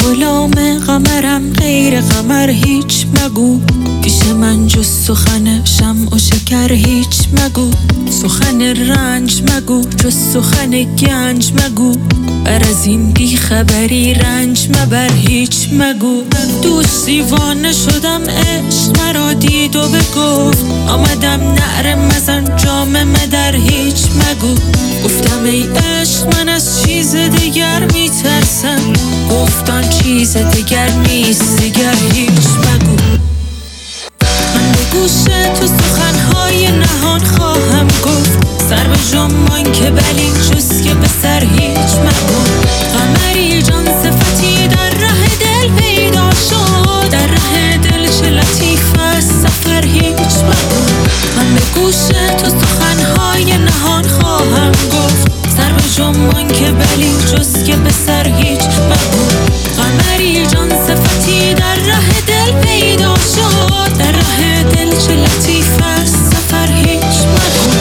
غلام قمرم، غیر قمر هیچ مگو. پیش من جز سخن شمع و شکر هیچ مگو. سخن رنج مگو، جز سخن گنج مگو. بر از این بیخبری رنج مبر هیچ مگو. دوست دیوانه شدم، عشق مرا دید و بگفت آمدم نعره مزن جام در هیچ مگو. گفتم ای عشق من از چیز دیگر میترسم، گفتان چیز دیگر نیست دیگر هیچ مگو. من به گوش تو سخنهای نهان خواهم گفت، سر به جنبان که بلی جز که به سر هیچ مگو. قمری جان صفتی در ره دل پیدا شد، در ره دل چه لطیف است سفر هیچ مگو. من به گوش تو سخنهای نهان خواهم گفت، سر به جنبان که بلی جز که به سر هیچ مگو. قمری جان صفتی در ره دل پیدا شد، در ره دل چه لطیف است سفر هیچ مگو.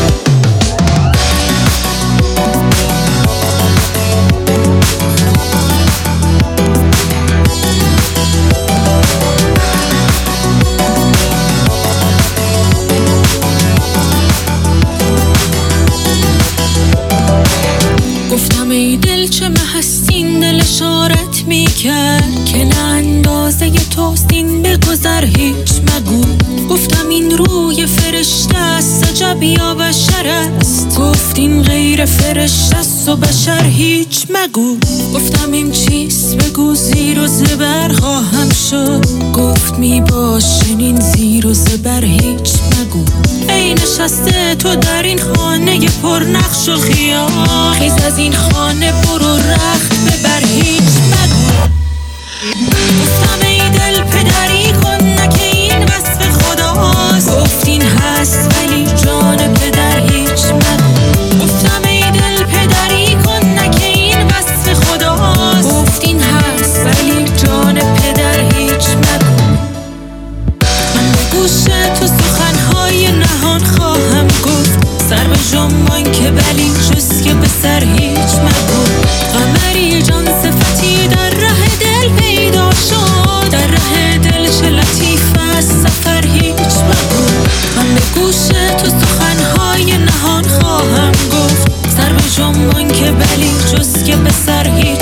گفتم ای دل چه محستین، دل اشارت میکرد که نه اندازه توست این بگذر هیچ مگو. گفتم این روی فرشته است عجب یا بشر است، گفت این غیر فرشته است و بشر هیچ مگو. گفتم این چیست بگو زیر و زبر خواهم شد، گفت می باش چنین زیر و زبر هیچ مگو. ای نشسته تو در این خانه پر نقش و خیال، خیز از این خانه برو رخت ببر هیچ مگو. گفتم ای دل پدری کن نکه این وصف خداست، گفت این هست ولی جان پدر هیچ مگو. گفتم ای دل پدری کن نکه این وصف خداست، گفت این هست ولی جان پدر هیچ مگو. من به گوش تو سخنهای نهان خواهم گفت، سر به جنبان که بلی جز که به سر هیچ مگو. قمری جان صفتی در ره دل پیدا شد، در ره دل چه لطیف است سفر هیچ مگو. من به گوش تو سخنهای نهان خواهم گفت، سر به جنبان که بلی جز که به سر هیچ